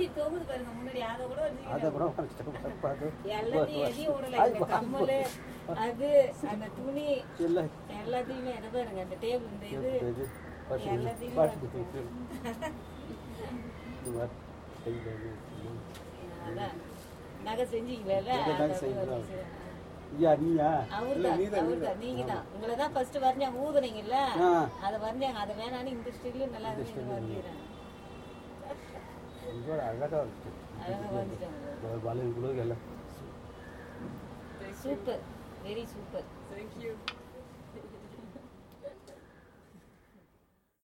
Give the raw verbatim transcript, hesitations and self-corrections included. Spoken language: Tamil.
எப்படி தொகுது பாருங்க முன்னாடி அத கூட அத கூட வச்சிட்டேன் பாத்து எல்லாத்தையும் எதையும் ஓடல இந்த கம்மல் அது அந்த துணி எல்லாத்தையுமே எதை பாருங்க அந்த டேபிள் இந்த இது எல்லாத்தையும் அதான் நகை செஞ்சீங்களா நீங்க தான் உங்களை தான் ஃபர்ஸ்ட் வரைஞ்சாங்க ஊதுனீங்கல்ல அதை வரைஞ்சாங்க அதை வேணான்னு இந்த ஸ்டைல நல்லா வரைஞ்சிடறேன் super very super. Thank you.